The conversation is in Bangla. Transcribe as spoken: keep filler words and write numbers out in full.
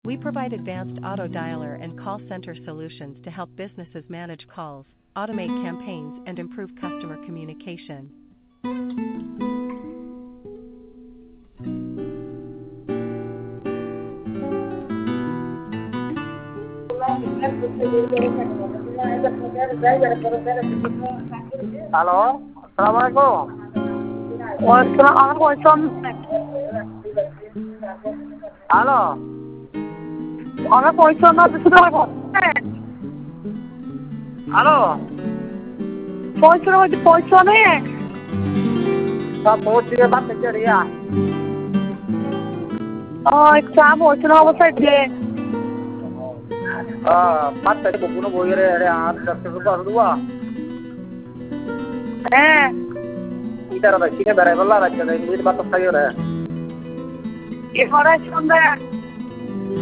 We provide advanced auto dialer and call center solutions to help businesses manage calls, automate campaigns, and improve customer communication. Hello, আসসালামু আলাইকুম। ওয়াসসালাম, আমার পয়সা হ্যালো, আমার পয়সা না দুশো টাকা করছেন। হ্যালো, পয়সা হচ্ছে পয়সা নেই। সব পৌঁছে গিয়ে বাদ থেকে রিয়া। ও একটা পয়সা না অবস্থায় যে বাদ থেকে কোনো বইয়ের আর দশ টাকা দুয়া হ্যাঁ ইতারা ভাই কিনে বেড়াই বললা রাজ্য ইংলিশ বাদ থাকি রে এবারে সন্ধ্যা